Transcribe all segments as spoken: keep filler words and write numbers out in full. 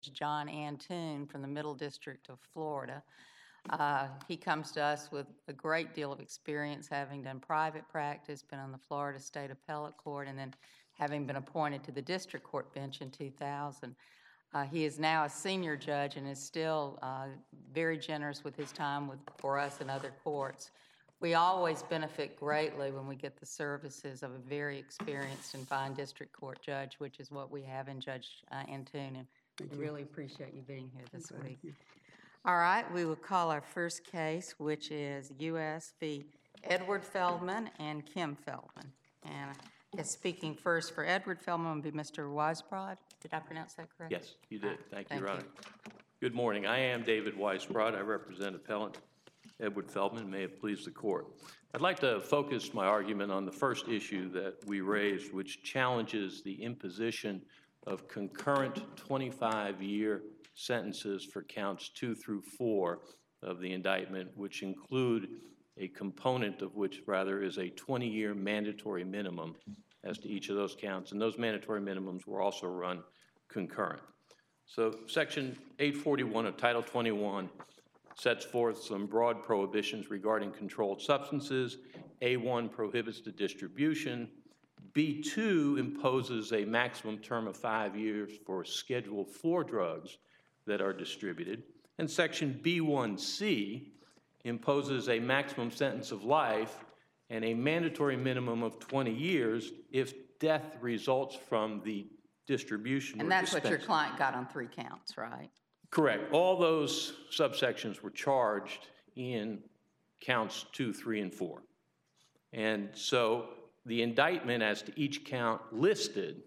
John Antoon from the Middle District of Florida. Uh, he comes to us with a great deal of experience, having done private practice, been on the Florida State Appellate Court, and then having been appointed to the District Court bench in two thousand. Uh, he is now a senior judge and is still uh, very generous with his time with, for us and other courts. We always benefit greatly when we get the services of a very experienced and fine district court judge, which is what we have in Judge uh, Antoon, and we really appreciate you being here this week. All right, we will call our first case, which is U S v. Edward Feldman and Kim Feldman. And I guess speaking first for Edward Feldman would be Mister Weisbrod. Did I pronounce that correct? Yes, you did. Thank, Thank you, Your you. Honor. Good morning. I am David Weisbrod. I represent appellant Edward Feldman. May it please the court. I'd like to focus my argument on the first issue that we raised, which challenges the imposition of concurrent twenty-five year sentences for counts two through four of the indictment, which include a component of which rather is a twenty year mandatory minimum as to each of those counts, and those mandatory minimums were also run concurrent. So Section eight forty-one of Title twenty-one sets forth some broad prohibitions regarding controlled substances. A one prohibits the distribution. B two imposes a maximum term of five years for Schedule four drugs that are distributed. And Section B one C imposes a maximum sentence of life and a mandatory minimum of twenty years if death results from the distribution. And that's what your client got on three counts, right? Correct. All those subsections were charged in counts two, three, and four. And so the indictment as to each count listed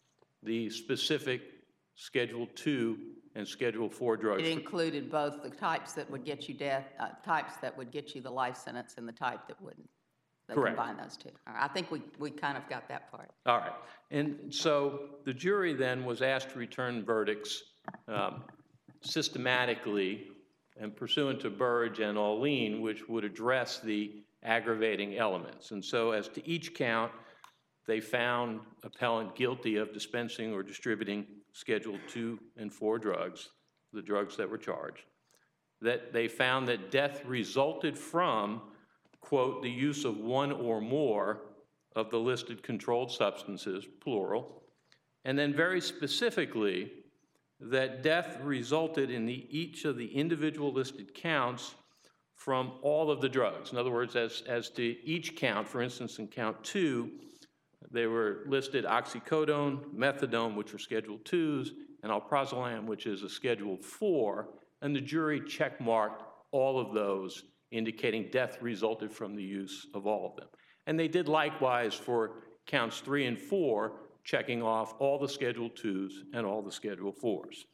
the specific Schedule two and Schedule four drugs. It included both the types that would get you death, uh, types that would get you the life sentence and the type that wouldn't. They Correct. combine those two. All right, I think we, we kind of got that part. All right. And so the jury then was asked to return verdicts um, systematically and pursuant to Burrage and Alleyne, which would address the aggravating elements. And so as to each count, they found appellant guilty of dispensing or distributing Schedule two and four drugs, the drugs that were charged. That they found that death resulted from, quote, the use of one or more of the listed controlled substances, plural, and then very specifically that death resulted in the, each of the individual listed counts from all of the drugs. In other words, as, as to each count, for instance, in count two, they were listed oxycodone, methadone, which are Schedule twos, and alprazolam, which is a Schedule four, and the jury checkmarked all of those, indicating death resulted from the use of all of them. And they did likewise for counts three and four, checking off all the Schedule twos and all the Schedule fours.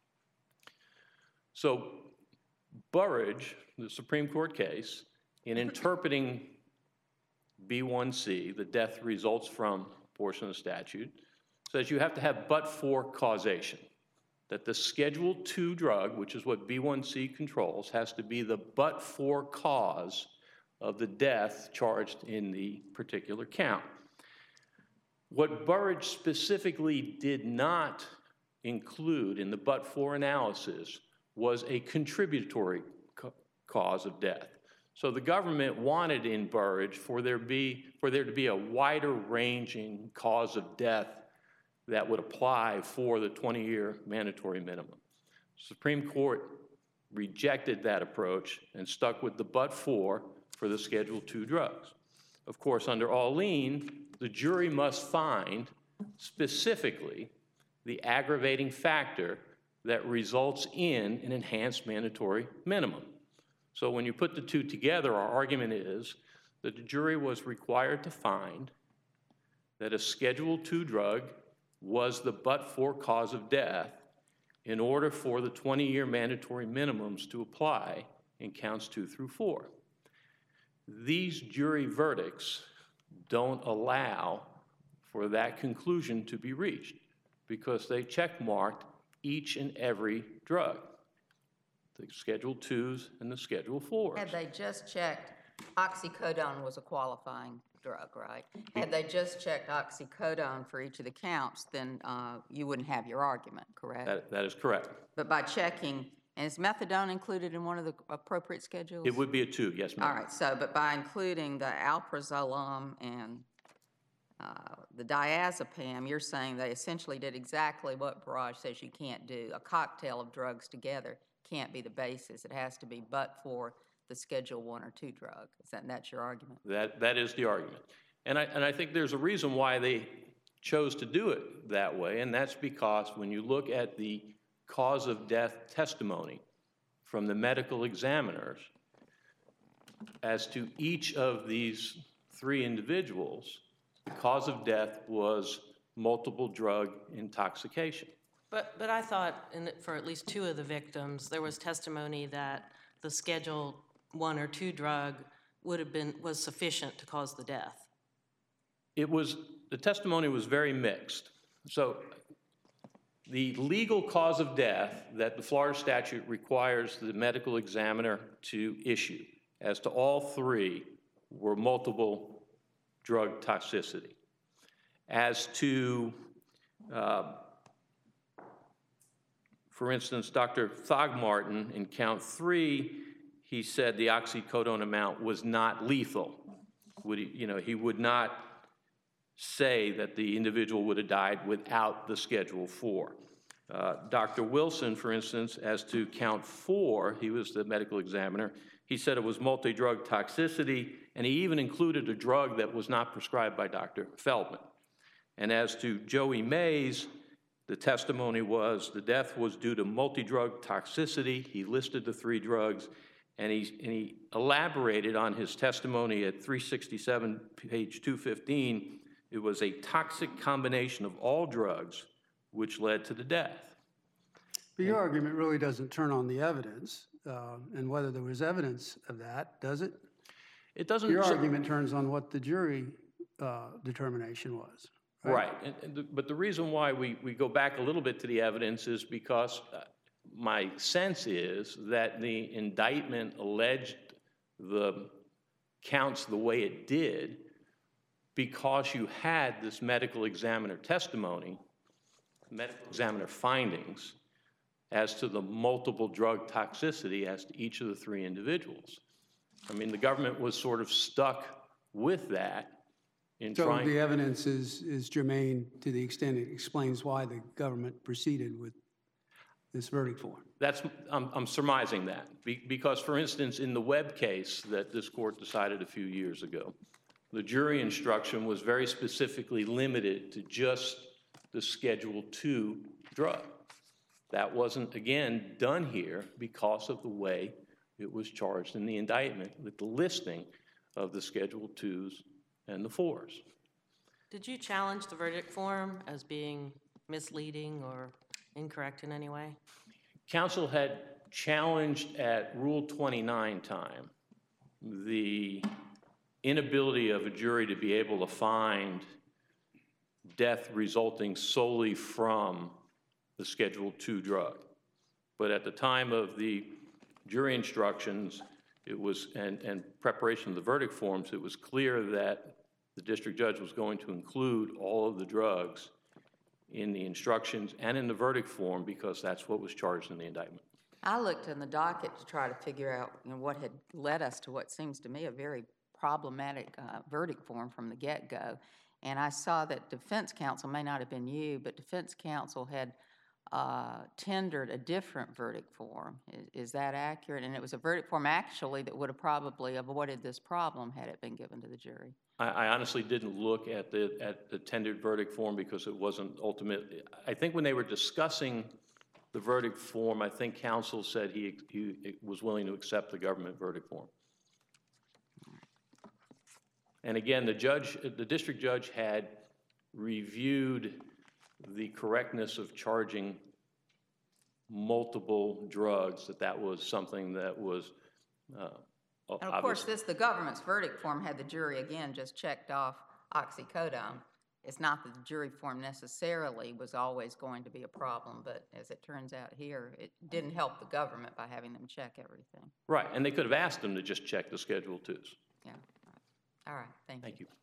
So Burrage, the Supreme Court case, in interpreting B one C, the death results from portion of the statute, says you have to have but-for causation, that the Schedule two drug, which is what B one C controls, has to be the but-for cause of the death charged in the particular count. What Burrage specifically did not include in the but-for analysis was a contributory ca- cause of death. So the government wanted in Burrage for there be for there to be a wider ranging cause of death that would apply for the twenty year mandatory minimum. Supreme Court rejected that approach and stuck with the but-for for the Schedule two drugs. Of course, under Alleyne, the jury must find specifically the aggravating factor that results in an enhanced mandatory minimum. So when you put the two together, our argument is that the jury was required to find that a Schedule two drug was the but-for cause of death in order for the twenty year mandatory minimums to apply in counts two through four. These jury verdicts don't allow for that conclusion to be reached because they checkmarked each and every drug, the Schedule twos and the Schedule fours. Had they just checked Oxycodone was a qualifying drug, right? Had they just checked oxycodone for each of the counts, then uh, you wouldn't have your argument, correct? That, that is correct. But by checking, and is methadone included in one of the appropriate schedules? It would be a two, yes, ma'am. All right, so, but by including the alprazolam and uh, the diazepam, you're saying they essentially did exactly what Barrage says you can't do. A cocktail of drugs together can't be the basis. It has to be but for the Schedule One or Two drug. Is that that's your argument? That, that is the argument. And I, and I think there's a reason why they chose to do it that way, and that's because when you look at the cause of death testimony from the medical examiners as to each of these three individuals, the cause of death was multiple drug intoxication. But, but I thought in, for at least two of the victims, there was testimony that the Schedule One or Two drug would have been, was sufficient to cause the death. It was, the testimony was very mixed. So the legal cause of death that the Florida statute requires the medical examiner to issue as to all three were multiple drug toxicity. As to, uh, for instance, Doctor Thogmartin in count three, he said the oxycodone amount was not lethal. Would he, you know, he would not say that the individual would have died without the Schedule Four. Uh, Doctor Wilson, for instance, as to count four, he was the medical examiner, he said it was multi-drug toxicity, and he even included a drug that was not prescribed by Doctor Feldman. And as to Joey Mays, the testimony was the death was due to multi-drug toxicity. He listed the three drugs, and he, and he elaborated on his testimony at three sixty-seven, page two fifteen. It was a toxic combination of all drugs which led to the death. But your argument really doesn't turn on the evidence uh, and whether there was evidence of that, does it? It doesn't. Your so, argument turns on what the jury uh, determination was. Right, right. And, and the, but the reason why we, we go back a little bit to the evidence is because uh, my sense is that the indictment alleged the counts the way it did because you had this medical examiner testimony, medical examiner findings, as to the multiple drug toxicity as to each of the three individuals. I mean, the government was sort of stuck with that in So trying... the evidence is, is germane to the extent it explains why the government proceeded with this verdict form. That's, I'm, I'm surmising that. Be, because, for instance, in the Webb case that this court decided a few years ago, the jury instruction was very specifically limited to just the Schedule Two drug. That wasn't, again, done here because of the way it was charged in the indictment with the listing of the Schedule Twos and the Fours. Did you challenge the verdict form as being misleading or incorrect in any way? Counsel had challenged at Rule twenty-nine time the inability of a jury to be able to find death resulting solely from the Schedule Two drug. But at the time of the jury instructions, it was, and, and preparation of the verdict forms, it was clear that the district judge was going to include all of the drugs in the instructions and in the verdict form because that's what was charged in the indictment. I looked in the docket to try to figure out, you know, what had led us to what seems to me a very problematic uh, verdict form from the get-go. And I saw that defense counsel, may not have been you, but defense counsel had uh, tendered a different verdict form. Is, is that accurate? And it was a verdict form actually that would have probably avoided this problem had it been given to the jury. I, I honestly didn't look at the, at the tendered verdict form because it wasn't ultimate. I think when they were discussing the verdict form, I think counsel said he, he was willing to accept the government verdict form. And again, the judge, the district judge had reviewed the correctness of charging multiple drugs, that that was something that was uh, And of course, this, the government's verdict form had the jury again just checked off oxycodone. it's not that the jury form necessarily was always going to be a problem, but as it turns out here, it didn't help the government by having them check everything. Right, and they could have asked them to just check the Schedule twos. Yeah. All right, thank you. Thank you.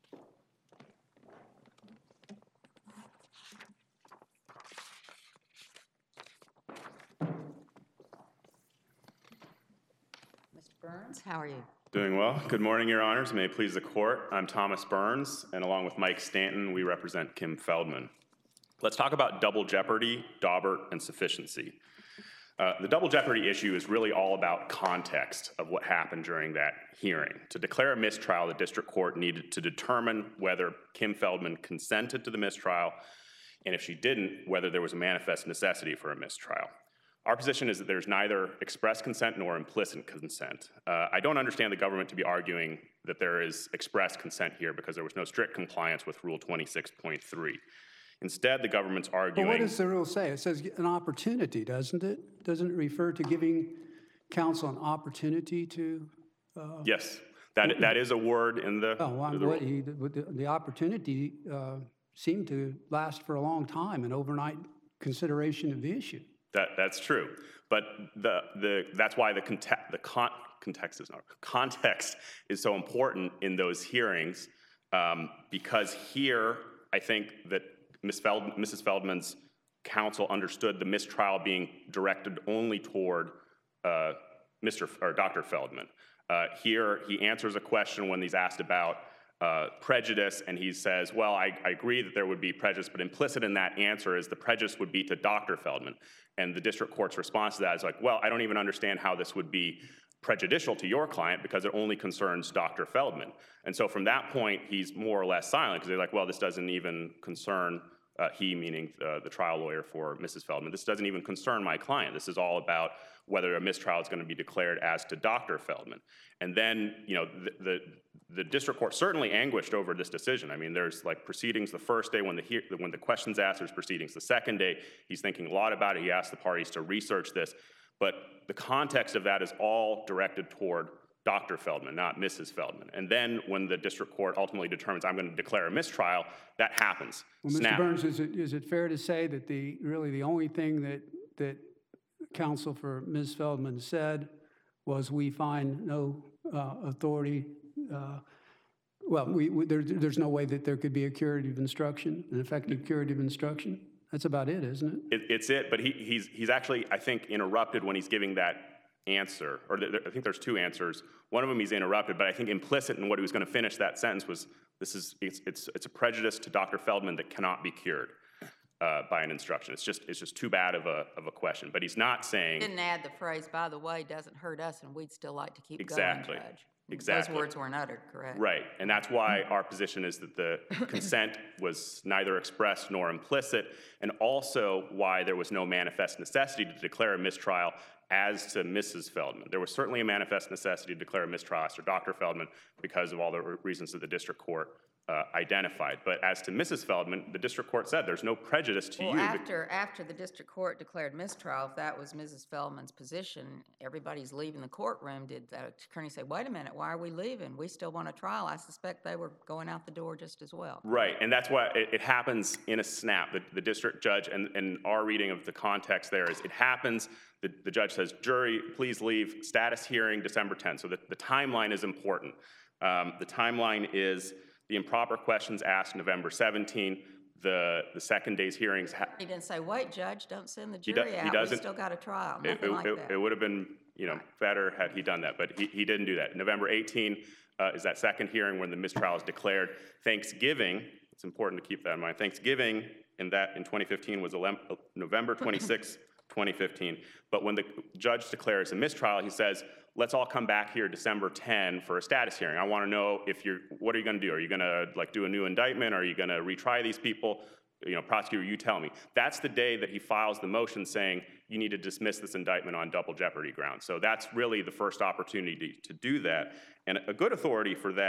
Mister Burns, how are you? Doing well. Good morning, Your Honors. May it please the Court. I'm Thomas Burns, and along with Mike Stanton, we represent Kim Feldman. Let's talk about double jeopardy, Daubert, and sufficiency. Uh, the double jeopardy issue is really all about context of what happened during that hearing. To declare a mistrial, the district court needed to determine whether Kim Feldman consented to the mistrial, and if she didn't, whether there was a manifest necessity for a mistrial. Our position is that there's neither express consent nor implicit consent. Uh, I don't understand the government to be arguing that there is express consent here because there was no strict compliance with Rule twenty-six point three. Instead, the government's arguing... But what does the rule say? It says an opportunity, doesn't it? Doesn't it refer to giving counsel an opportunity to... Uh, yes, that, that is a word in the, well, the what rule. he, the, the opportunity uh, seemed to last for a long time, an overnight consideration of the issue. That, that's true, but the, the, that's why the, conte the con context, is not, context is so important in those hearings, um, because here I think that Miz Feld, Missus Feldman's counsel understood the mistrial being directed only toward uh, Mister F or Doctor Feldman. Uh, here he answers a question when he's asked about Uh, prejudice, and he says, well, I, I agree that there would be prejudice, but implicit in that answer is the prejudice would be to Doctor Feldman. And the district court's response to that is like, well, I don't even understand how this would be prejudicial to your client because it only concerns Doctor Feldman. And so from that point, he's more or less silent because they're like, well, this doesn't even concern uh, he, meaning uh, the trial lawyer for Missus Feldman. This doesn't even concern my client. This is all about whether a mistrial is going to be declared as to Doctor Feldman. And then, you know, the, the, the district court certainly anguished over this decision. I mean, there's like proceedings the first day when the, he when the question's asked, there's proceedings the second day. He's thinking a lot about it. He asked the parties to research this. But the context of that is all directed toward Doctor Feldman, not Missus Feldman. And then when the district court ultimately determines I'm going to declare a mistrial, that happens. Well, Snap. Mister Burns, is it, is it fair to say that the really the only thing that, that counsel for Miz Feldman said was we find no uh, authority, uh, well, we, we, there, there's no way that there could be a curative instruction, an effective curative instruction? That's about it, isn't it? it it's it, but he, he's, he's actually, I think, interrupted when he's giving that answer, or th I think there's two answers. One of them he's interrupted, but I think implicit in what he was going to finish that sentence was, this is, it's, it's, it's a prejudice to Doctor Feldman that cannot be cured uh, by an instruction. It's just, it's just too bad of a, of a question, but he's not saying... Didn't add the phrase, by the way, doesn't hurt us, and we'd still like to keep Exactly. going, Judge. Exactly. Those words weren't uttered, correct? Right, and that's why our position is that the consent was neither expressed nor implicit, and also why there was no manifest necessity to declare a mistrial as to Missus Feldman. There was certainly a manifest necessity to declare a mistrial as to Doctor Feldman because of all the reasons that the district court uh, identified. But as to Missus Feldman, the district court said there's no prejudice to Well, you. after, after the district court declared mistrial, if that was Missus Feldman's position, everybody's leaving the courtroom. Did the attorney say, wait a minute, why are we leaving? We still want a trial. I suspect they were going out the door just as well. Right, and that's why it, it happens in a snap. The, the district judge, and, and our reading of the context there is it happens, the, the judge says, jury, please leave, status hearing December tenth. So the, the timeline is important. Um, the timeline is the improper questions asked November seventeenth, the, the second day's hearings. Ha He didn't say, wait, Judge, don't send the He jury do- he out. We doesn't- still got a trial. It, Nothing it, like it, that. it would have been, you know, better had he done that, but he, he didn't do that. November eighteenth uh, is that second hearing when the mistrial is declared. Thanksgiving, it's important to keep that in mind. Thanksgiving in that in twenty fifteen was November twenty-sixth, twenty fifteen. But when the judge declares a mistrial, he says, let's all come back here December tenth for a status hearing. I want to know if you're, what are you going to do? Are you going to like do a new indictment? Are you going to retry these people? You know, prosecutor, you tell me. That's the day that he files the motion saying you need to dismiss this indictment on double jeopardy grounds. So that's really the first opportunity to do that. And a good authority for that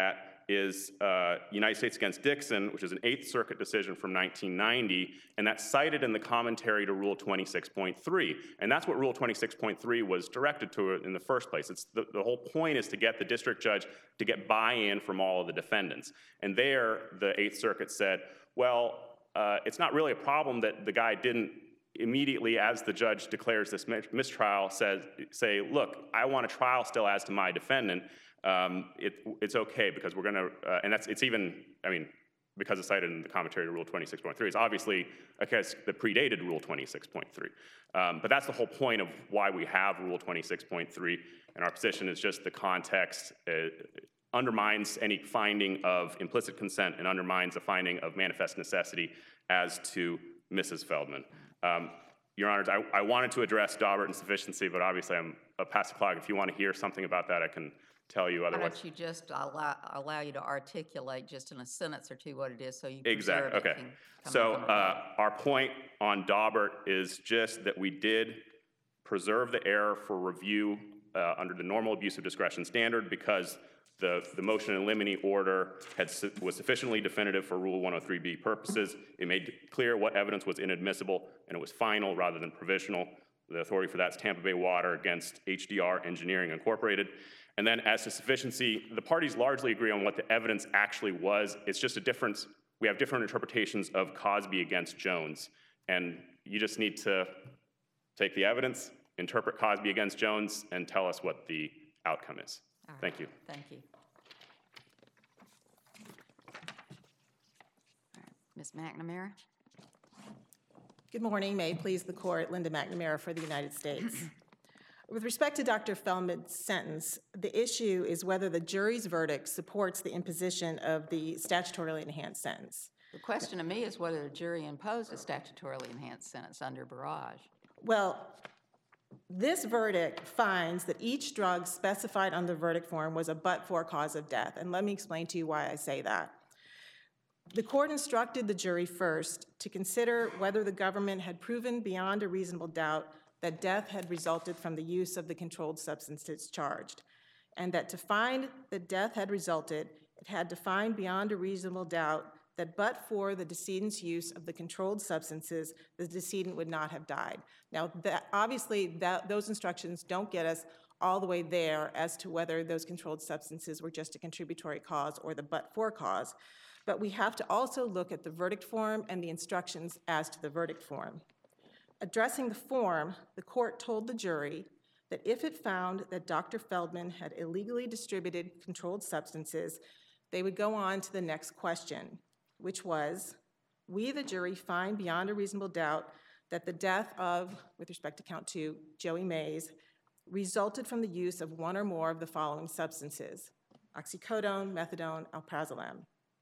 is uh, United States against Dixon, which is an Eighth Circuit decision from nineteen ninety, and that's cited in the commentary to Rule twenty-six point three. And that's what Rule twenty-six point three was directed to in the first place. It's the, the whole point is to get the district judge to get buy-in from all of the defendants. And there, the Eighth Circuit said, well, uh, it's not really a problem that the guy didn't immediately, as the judge declares this mistrial, says, say, look, I want a trial still as to my defendant. Um, it, it's okay because we're going to, uh, and that's, it's even, I mean, because it's cited in the commentary to Rule twenty-six point three, it's obviously a case that predated Rule twenty-six point three. Um, but that's the whole point of why we have Rule twenty-six point three, and our position is just the context uh, undermines any finding of implicit consent and undermines the finding of manifest necessity as to Missus Feldman. Um, Your Honors, I, I wanted to address Daubert and sufficiency, but obviously I'm a past the clock. If you want to hear something about that, I can tell you. Why Otherwise, don't you just allow, allow you to articulate just in a sentence or two what it is so you exactly. preserve it Okay. and come So up with uh, our point on Daubert is just that we did preserve the error for review uh, under the normal abuse of discretion standard because the, the motion in limine order had, su was sufficiently definitive for Rule one oh three B purposes. It made clear what evidence was inadmissible, and it was final rather than provisional. The authority for that is Tampa Bay Water against H D R Engineering Incorporated. And then as to sufficiency, the parties largely agree on what the evidence actually was. It's just a difference. We have different interpretations of Cosby against Jones. And you just need to take the evidence, interpret Cosby against Jones, and tell us what the outcome is. All right. Thank you. Thank you. All right. Miz McNamara? Good morning. May it please the court, Linda McNamara for the United States. With respect to Doctor Feldman's sentence, the issue is whether the jury's verdict supports the imposition of the statutorily enhanced sentence. The question to me is whether the jury imposed a statutorily enhanced sentence under Barrage. Well, this verdict finds that each drug specified on the verdict form was a but-for cause of death, and let me explain to you why I say that. The court instructed the jury first to consider whether the government had proven beyond a reasonable doubt that death had resulted from the use of the controlled substances charged, and that to find that death had resulted, it had to find beyond a reasonable doubt that but for the decedent's use of the controlled substances, the decedent would not have died. Now, that, obviously, that, those instructions don't get us all the way there as to whether those controlled substances were just a contributory cause or the but-for cause, but we have to also look at the verdict form and the instructions as to the verdict form. Addressing the form, the court told the jury that if it found that Doctor Feldman had illegally distributed controlled substances, they would go on to the next question, which was, we, the jury, find beyond a reasonable doubt that the death of, with respect to count two, Joey Mays, resulted from the use of one or more of the following substances: oxycodone, methadone, alprazolam.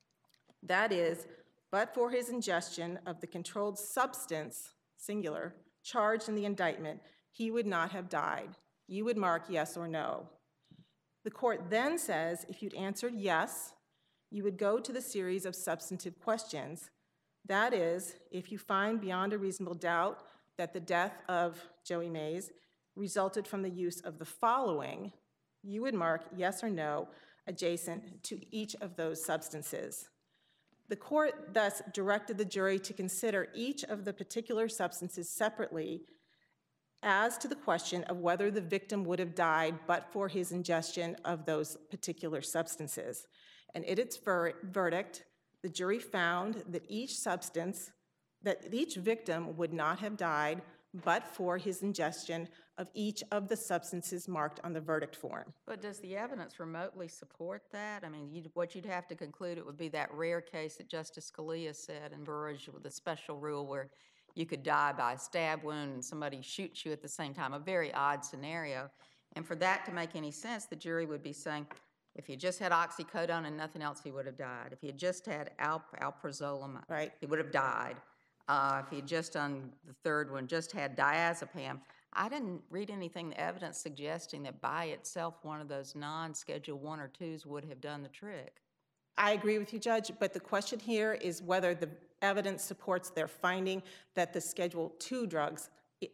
That is, but for his ingestion of the controlled substance, singular, charged in the indictment, he would not have died. You would mark yes or no. The court then says if you'd answered yes, you would go to the series of substantive questions. That is, if you find beyond a reasonable doubt that the death of Joey Mays resulted from the use of the following, you would mark yes or no adjacent to each of those substances. The court thus directed the jury to consider each of the particular substances separately as to the question of whether the victim would have died but for his ingestion of those particular substances. And in its ver verdict, the jury found that each substance, that each victim would not have died but for his ingestion of each of the substances marked on the verdict form. But does the evidence remotely support that? I mean, you'd, what you'd have to conclude, it would be that rare case that Justice Scalia said in Burrage with the special rule where you could die by a stab wound and somebody shoots you at the same time, a very odd scenario. And for that to make any sense, the jury would be saying, if he just had oxycodone and nothing else, he would have died. If he had just had alp alprazolam, Right. he would have died. Uh, if he had just done the third one, just had diazepam. I didn't read anything, the evidence suggesting that by itself one of those non-Schedule one or twos would have done the trick. I agree with you, Judge, but the question here is whether the evidence supports their finding that the Schedule two drugs i- i-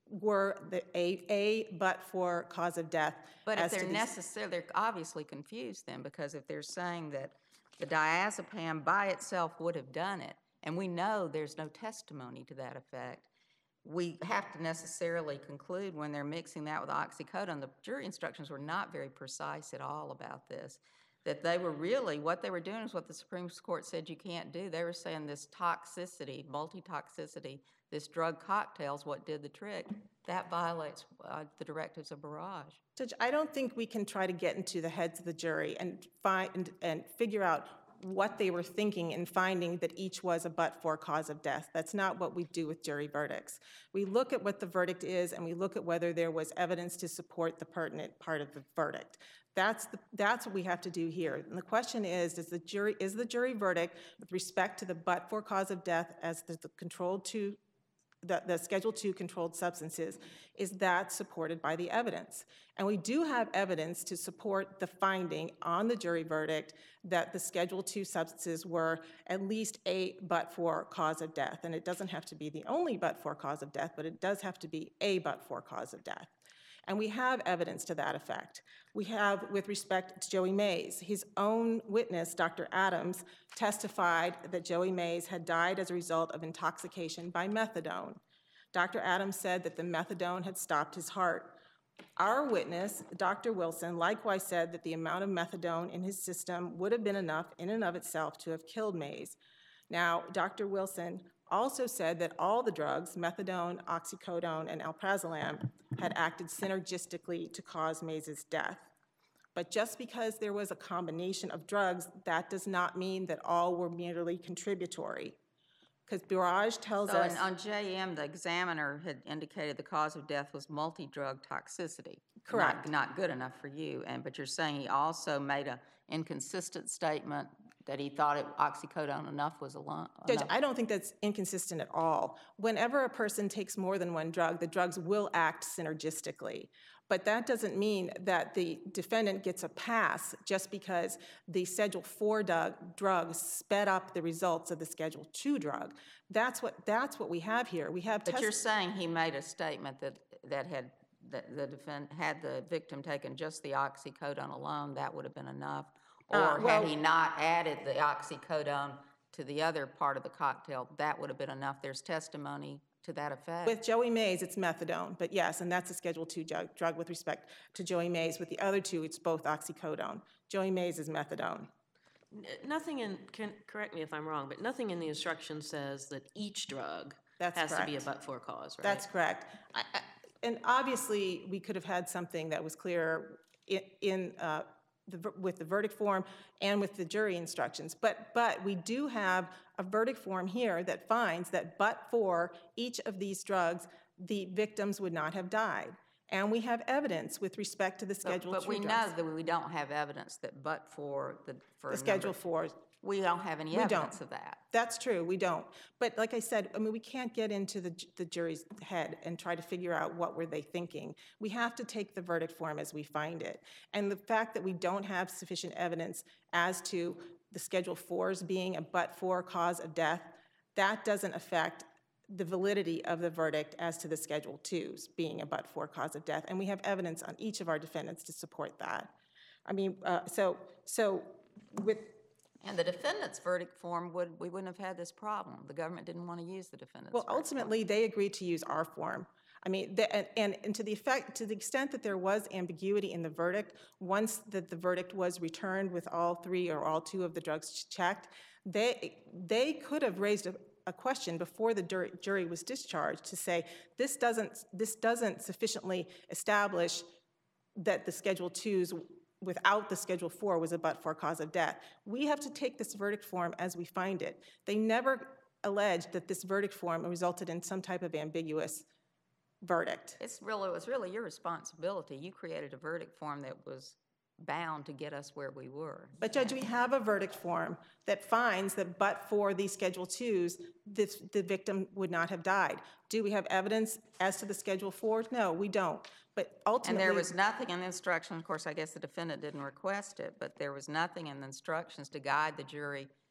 were the a, a but-for cause of death. But if as to they're these- necessary, they're obviously confused then, because if they're saying that the diazepam by itself would have done it, and we know there's no testimony to that effect, we have to necessarily conclude when they're mixing that with oxycodone, the jury instructions were not very precise at all about this, that they were really, what they were doing is what the Supreme Court said you can't do. They were saying this toxicity, multi-toxicity, this drug cocktail is what did the trick. That violates uh, the directives of Barrage. Judge, I don't think we can try to get into the heads of the jury and find and, and figure out what they were thinking in finding that each was a but-for cause of death. That's not what we do with jury verdicts. We look at what the verdict is, and we look at whether there was evidence to support the pertinent part of the verdict. That's the, that's what we have to do here. And the question is, does the jury is the jury verdict with respect to the but-for cause of death as the, the controlled two, the, the Schedule two controlled substances, is that supported by the evidence? And we do have evidence to support the finding on the jury verdict that the Schedule two substances were at least a but-for cause of death. And it doesn't have to be the only but-for cause of death, but it does have to be a but-for cause of death. And we have evidence to that effect. We have, with respect to Joey Mays, his own witness, Doctor Adams, testified that Joey Mays had died as a result of intoxication by methadone. Doctor Adams said that the methadone had stopped his heart. Our witness, Doctor Wilson, likewise said that the amount of methadone in his system would have been enough in and of itself to have killed Mays. Now, Doctor Wilson also said that all the drugs, methadone, oxycodone, and alprazolam, had acted synergistically to cause Mays's death. But just because there was a combination of drugs, that does not mean that all were merely contributory. Because Barrage tells So us... in- on J M, the examiner had indicated the cause of death was multi-drug toxicity. Correct. Not, not good enough for you, and, but you're saying he also made an inconsistent statement that he thought it, oxycodone enough was alone. Judge, I don't think that's inconsistent at all. Whenever a person takes more than one drug, the drugs will act synergistically. But that doesn't mean that the defendant gets a pass just because the Schedule four drug, drug sped up the results of the Schedule two drug. That's what, that's what we have here. We have But test- you're saying he made a statement that, that had, that the defend, had the victim taken just the oxycodone alone, that would have been enough? Uh, Or well- had he not added the oxycodone to the other part of the cocktail, that would have been enough? There's testimony to that effect? With Joey Mays, it's methadone, but yes, and that's a Schedule two drug, drug with respect to Joey Mays. With the other two, it's both oxycodone. Joey Mays is methadone. N- Nothing in, can, correct me if I'm wrong, but nothing in the instruction says that each drug That's has to be a correct. but-for cause, right? That's correct. I, I, and obviously, we could have had something that was clear in, in uh, the, ver- with the verdict form and with the jury instructions. But, but we do have a verdict form here that finds that but for each of these drugs, the victims would not have died. And we have evidence with respect to the But- Schedule But two we know drugs. that we don't have evidence that but for the, for The a Schedule number- four. We don't have any We don't. evidence of that. That's true, we don't. But like I said, I mean, we can't get into the, ju- the jury's head and try to figure out what were they thinking. We have to take the verdict form as we find it. And the fact that we don't have sufficient evidence as to the Schedule fours being a but-for cause of death, that doesn't affect the validity of the verdict as to the Schedule twos being a but-for cause of death. And we have evidence on each of our defendants to support that. I mean, uh, so, so with, And the defendant's verdict form would, we wouldn't have had this problem. The government didn't want to use the defendant's well, verdict form. ultimately, they agreed to use our form. I mean, the, and, and, and to the effect, to the extent that there was ambiguity in the verdict, once that the verdict was returned with all three or all two of the drugs checked, they, they could have raised a, a question before the jury, jury was discharged to say, this doesn't, this doesn't sufficiently establish that the Schedule twos without the Schedule four was a but-for cause of death. We have to take this verdict form as we find it. They never alleged that this verdict form resulted in some type of ambiguous verdict. It's really, it was really your responsibility. You created a verdict form that was bound to get us where we were. But Judge, we have a verdict form that finds that but for these Schedule twos, this, the victim would not have died. Do we have evidence as to the Schedule fours? No, we don't. But And ultimately— there was nothing in the instructions, of course, I guess the defendant didn't request it, but there was nothing in the instructions to guide the jury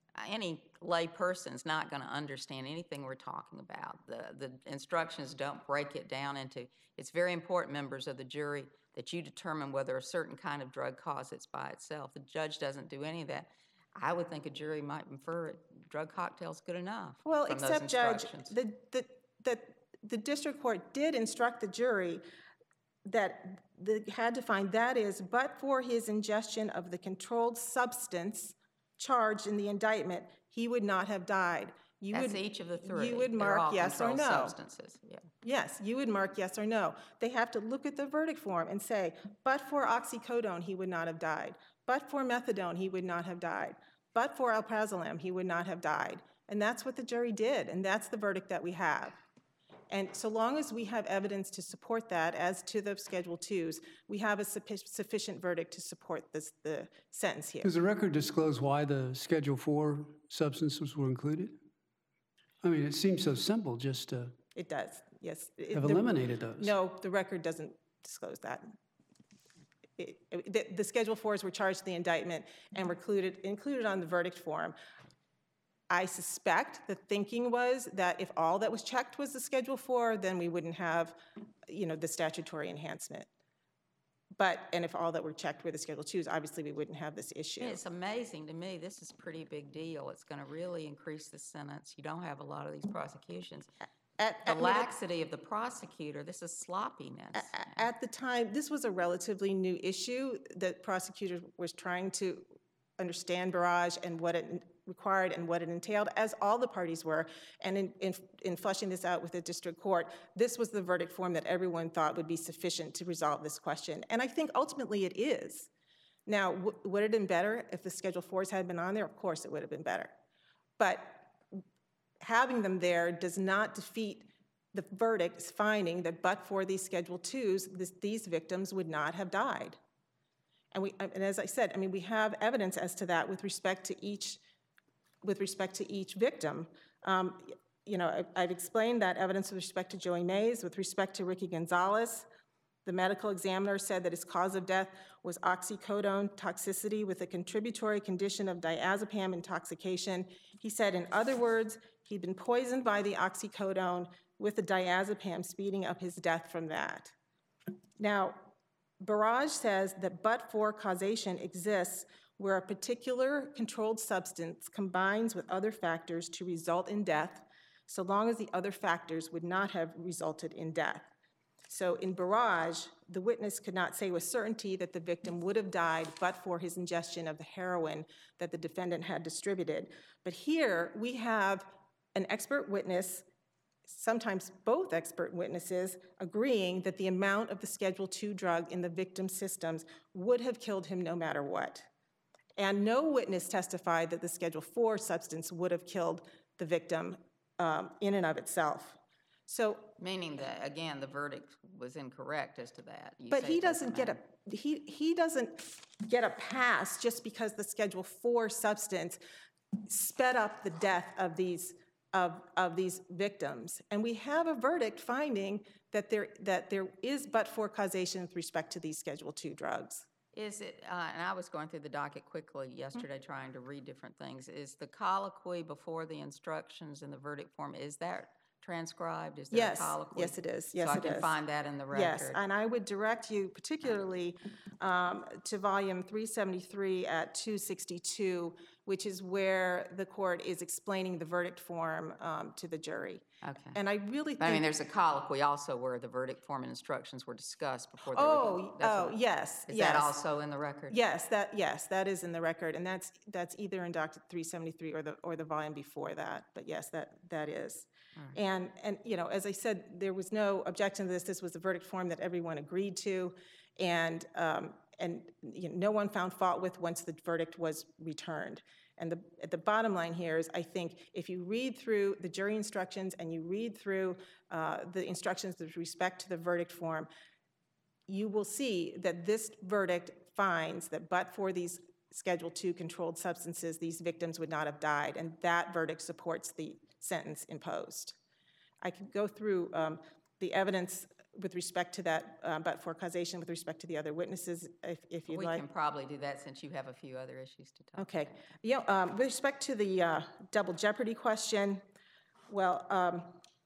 any lay person's not going to understand anything we're talking about. The, the instructions don't break it down into, it's very important, members of the jury, that you determine whether a certain kind of drug causes it by itself. The judge doesn't do any of that. I would think a jury might infer it, drug cocktail's good enough Well, from those except, Judge, instructions. the, the, the, the district court did instruct the jury that they had to find, that is, but for his ingestion of the controlled substance charged in the indictment, he would not have died. You That's would, each of the three. You would They're mark all yes or controlled no. substances. Yeah. Yes, you would mark yes or no. They have to look at the verdict form and say, but for oxycodone, he would not have died. But for methadone, he would not have died. But for alprazolam, he would not have died. And that's what the jury did, and that's the verdict that we have. And so long as we have evidence to support that, as to the Schedule twos, we have a suffi- sufficient verdict to support this, the sentence here. Does the record disclose why the Schedule four substances were included? I mean, it seems so simple just to It does, yes. It- have the- eliminated those. No, the record doesn't disclose that. It- it- The, the Schedule fours were charged in the indictment and were included, included on the verdict form. I suspect the thinking was that if all that was checked was the Schedule four, then we wouldn't have, you know, the statutory enhancement. But, and if all that were checked were the Schedule twos, obviously we wouldn't have this issue. It's amazing to me. This is a pretty big deal. It's going to really increase the sentence. You don't have a lot of these prosecutions. At, The at, laxity of the prosecutor, this is sloppiness. a- at the time, this was a relatively new issue that prosecutor was trying to understand barrage and what it required and what it entailed, as all the parties were. And in, in, in fleshing this out with the district court, this was the verdict form that everyone thought would be sufficient to resolve this question. And I think ultimately it is. Now, w- would it have been better if the Schedule fours had been on there? Of course it would have been better. But having them there does not defeat the verdict's finding that but for these Schedule twos, this, these victims would not have died. And we, and as I said, I mean, we have evidence as to that with respect to each, with respect to each victim. Um, you know, I, I've explained that evidence with respect to Joey Mays, with respect to Ricky Gonzalez. The medical examiner said that his cause of death was oxycodone toxicity with a contributory condition of diazepam intoxication. He said, in other words, he'd been poisoned by the oxycodone with the diazepam, speeding up his death from that. Now, Barrage says that but-for causation exists where a particular controlled substance combines with other factors to result in death, so long as the other factors would not have resulted in death. So in Barrage, the witness could not say with certainty that the victim would have died but for his ingestion of the heroin that the defendant had distributed. But here, we have an expert witness, sometimes both expert witnesses, agreeing that the amount of the Schedule two drug in the victim's systems would have killed him no matter what. And no witness testified that the Schedule four substance would have killed the victim um, in and of itself. So, Meaning that, again, the verdict was incorrect as to that. You but say he it doesn't get a, matter. he, he doesn't get a pass just because the Schedule four substance sped up the death of these Of, of these victims. And we have a verdict finding that there, that there is but-for causation with respect to these Schedule two drugs. Is it, uh, and I was going through the docket quickly yesterday trying to read different things. Is the colloquy before the instructions in the verdict form, is that transcribed? Is there a Yes, colloquy? yes it is, yes So I it can is. find that in the record? Yes, and I would direct you particularly um, to volume three seventy-three at two sixty-two, which is where the court is explaining the verdict form um, to the jury. Okay. And I really I mean, think, there's a colloquy also where the verdict form and instructions were discussed before the. oh, oh, yes, Is yes. that also in the record? Yes, that, yes, that is in the record, and that's, that's either in docket three seventy-three or the, or the volume before that, but yes, that, that is. And, and, you know, as I said, there was no objection to this, this was the verdict form that everyone agreed to, and, um, and, you know, no one found fault with once the verdict was returned. And the, at the bottom line here is, I think, if you read through the jury instructions and you read through uh, the instructions with respect to the verdict form, you will see that this verdict finds that but for these Schedule two controlled substances, these victims would not have died, and that verdict supports the sentence imposed. I could go through um, the evidence with respect to that uh, but-for causation, with respect to the other witnesses, if, if you'd We like. can probably do that since you have a few other issues to talk Okay. about. Yeah, um, with respect to the uh, double jeopardy question, well, um,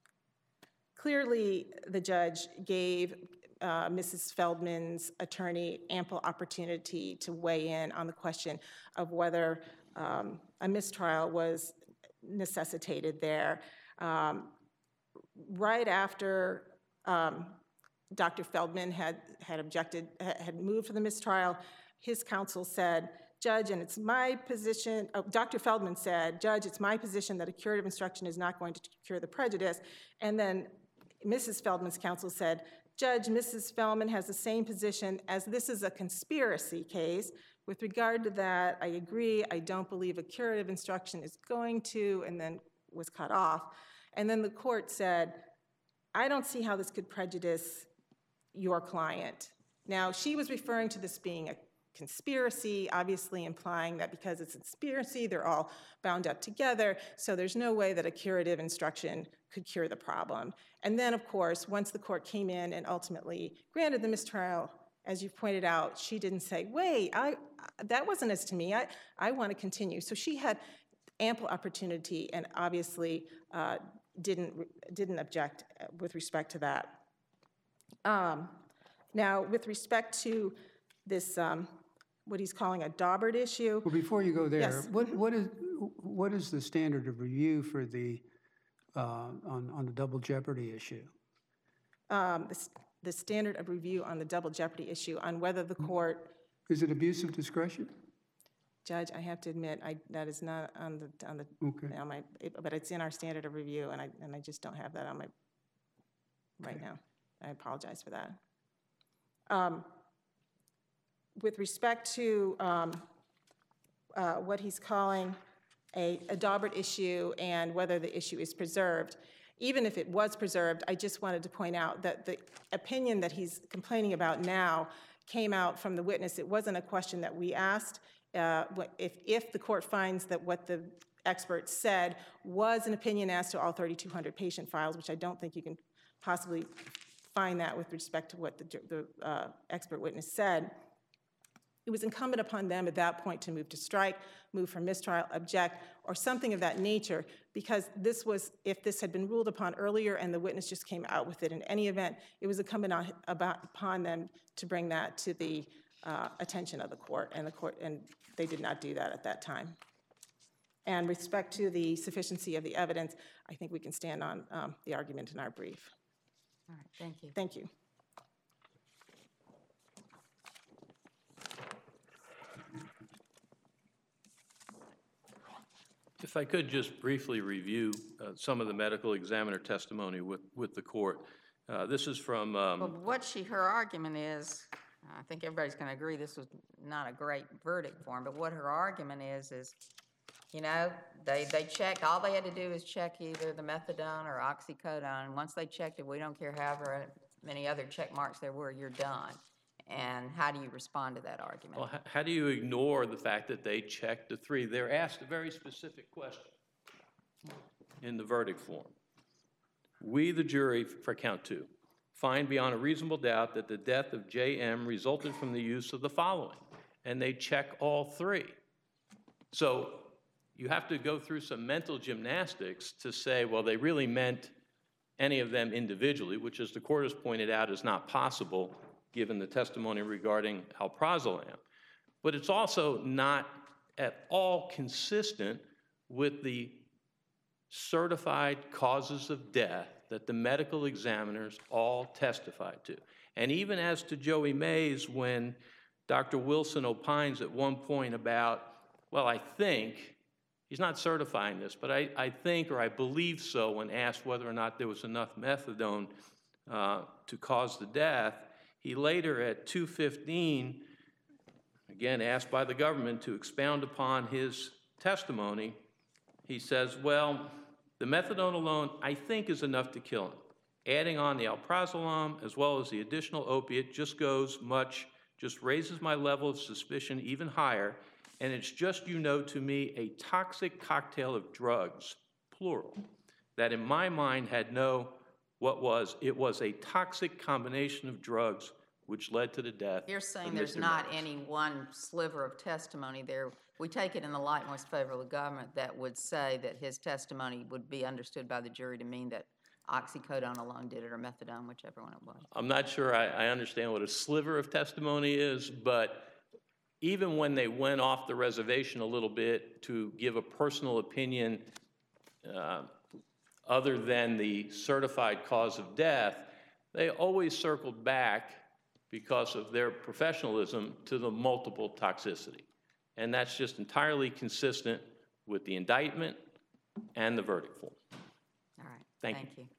clearly the judge gave uh, Missus Feldman's attorney ample opportunity to weigh in on the question of whether um, a mistrial was necessitated there. Um, right after um, Doctor Feldman had, had objected, had moved for the mistrial, his counsel said, Judge, and it's my position, oh, Doctor Feldman said, Judge, it's my position that a curative instruction is not going to cure the prejudice. And then Missus Feldman's counsel said, Judge, Missus Feldman has the same position as this is a conspiracy case. With regard to that, I agree. I don't believe a curative instruction is going to, and then was cut off. And then the court said, I don't see how this could prejudice your client. Now, she was referring to this being a conspiracy, obviously implying that because it's a conspiracy, they're all bound up together, so there's no way that a curative instruction could cure the problem. And then, of course, once the court came in and ultimately granted the mistrial, as you pointed out, she didn't say, wait, I, that wasn't as to me, I, I want to continue. So she had ample opportunity and obviously uh, didn't, didn't object with respect to that. Um, now, with respect to this, um, what he's calling a Daubert issue. Well, before you go there, Yes. what, what is, what is the standard of review for the, uh, on, on the double jeopardy issue? Um, the, the standard of review on the double jeopardy issue on whether the court, Is it abuse of discretion? Judge, I have to admit, I, that is not on the, on the, Okay. on my, it- but it's in our standard of review, and I, and I just don't have that on my, right now. I apologize for that. Um, with respect to um, uh, what he's calling a, a Daubert issue and whether the issue is preserved, even if it was preserved, I just wanted to point out that the opinion that he's complaining about now came out from the witness. It wasn't a question that we asked. Uh, what- if, if the court finds that what the expert said was an opinion as to all thirty-two hundred patient files, which I don't think you can possibly find that with respect to what the, the uh, expert witness said, it was incumbent upon them at that point to move to strike, move for mistrial, object, or something of that nature, because this was, if this had been ruled upon earlier and the witness just came out with it in any event, it was incumbent on, about, upon them to bring that to the uh, attention of the court, and the court, and they did not do that at that time. And with respect to the sufficiency of the evidence, I think we can stand on um, the argument in our brief. All right, thank you. Thank you. If I could just briefly review uh, some of the medical examiner testimony with, with the court. Uh, This is from, um, Well, what she, her argument is, I think everybody's going to agree this was not a great verdict for him, but what her argument is, is, you know, they, they checked, all they had to do is check either the methadone or oxycodone, and once they checked it, we don't care however many other check marks there were, you're done. And how do you respond to that argument? well, h- how do you ignore the fact that they checked the three? They're asked a very specific question in the verdict form. We, the jury, for count two, find beyond a reasonable doubt that the death of J M resulted from the use of the following, and they check all three. So you have to go through some mental gymnastics to say, well, they really meant any of them individually, which, as the court has pointed out, is not possible given the testimony regarding alprazolam. But it's also not at all consistent with the certified causes of death that the medical examiners all testified to. And even as to Joey Mays, when Doctor Wilson opines at one point about, well, I think, he's not certifying this, but I, I think or I believe so when asked whether or not there was enough methadone uh, to cause the death, he later at two fifteen, again asked by the government to expound upon his testimony, he says, well, the methadone alone, I think, is enough to kill him. Adding on the alprazolam as well as the additional opiate just goes much, just raises my level of suspicion even higher, and it's just, you know, to me, a toxic cocktail of drugs, plural, that in my mind had no what was, it was a toxic combination of drugs which led to the death. You're saying of there's Mister not Meadows. any one sliver of testimony there. We take it in the light most favorable to the government that would say that his testimony would be understood by the jury to mean that oxycodone alone did it, or methadone, whichever one it was. I'm not sure I, I understand what a sliver of testimony is, but even when they went off the reservation a little bit to give a personal opinion uh, other than the certified cause of death, they always circled back because of their professionalism to the multiple toxicity. And that's just entirely consistent with the indictment and the verdict form. All right, Thank thank you.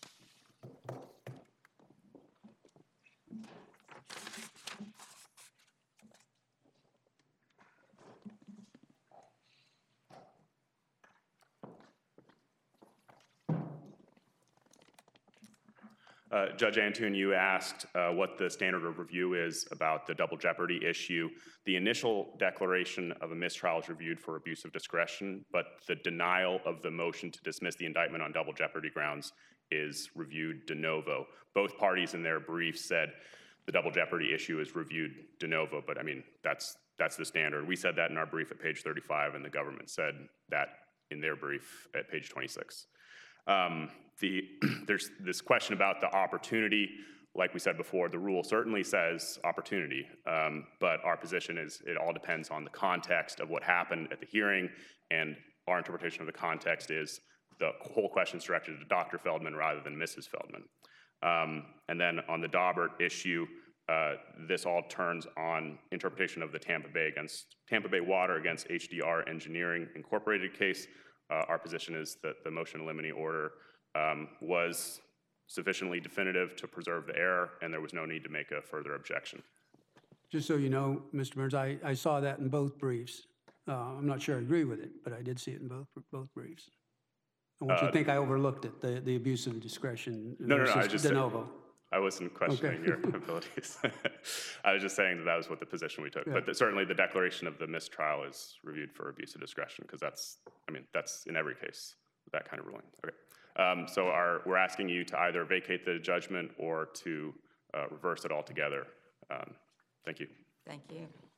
Uh, Judge Antoon, you asked uh, what the standard of review is about the double jeopardy issue. The initial declaration of a mistrial is reviewed for abuse of discretion, but the denial of the motion to dismiss the indictment on double jeopardy grounds is reviewed de novo. Both parties in their briefs said the double jeopardy issue is reviewed de novo, but I mean, that's, that's the standard. We said that in our brief at page thirty-five, and the government said that in their brief at page twenty-six. Um, the, there's this question about the opportunity. Like we said before, the rule certainly says opportunity, um, but our position is it all depends on the context of what happened at the hearing, and our interpretation of the context is the whole question is directed to Doctor Feldman rather than Missus Feldman. Um, and then on the Daubert issue, uh, this all turns on interpretation of the Tampa Bay against Tampa Bay Water against H D R Engineering Incorporated case. Uh, our position is that the motion in limine order um, was sufficiently definitive to preserve the error, and there was no need to make a further objection. Just so you know, Mister Burns, I, I saw that in both briefs. Uh, I'm not sure I agree with it, but I did see it in both, both briefs. I want you to think I overlooked it, the, the abuse of discretion No, no, no, I versus just de said- novo. I wasn't questioning Okay. your abilities. I was just saying that that was what the position we took. But that certainly the declaration of the mistrial is reviewed for abuse of discretion, because that's, I mean, that's in every case, that kind of ruling. Okay. Um, so our, we're asking you to either vacate the judgment or to uh, reverse it altogether. Um, thank you. Thank you.